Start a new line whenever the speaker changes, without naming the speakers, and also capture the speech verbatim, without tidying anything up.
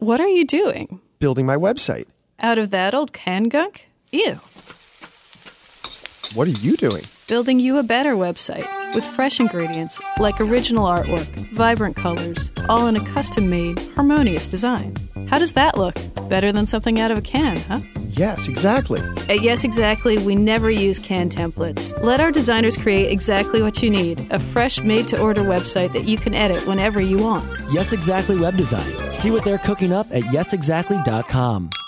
What are you doing?
Building my website.
Out of that old canned gunk? Ew.
What are you doing?
Building you a better website with fresh ingredients like original artwork, vibrant colors, all in a custom-made, harmonious design. How does that look? Better than something out of a can, huh?
Yes, exactly.
At Yes Exactly, we never use canned templates. Let our designers create exactly what you need, a fresh, made-to-order website that you can edit whenever you want.
Yes Exactly Web Design. See what they're cooking up at yes exactly dot com.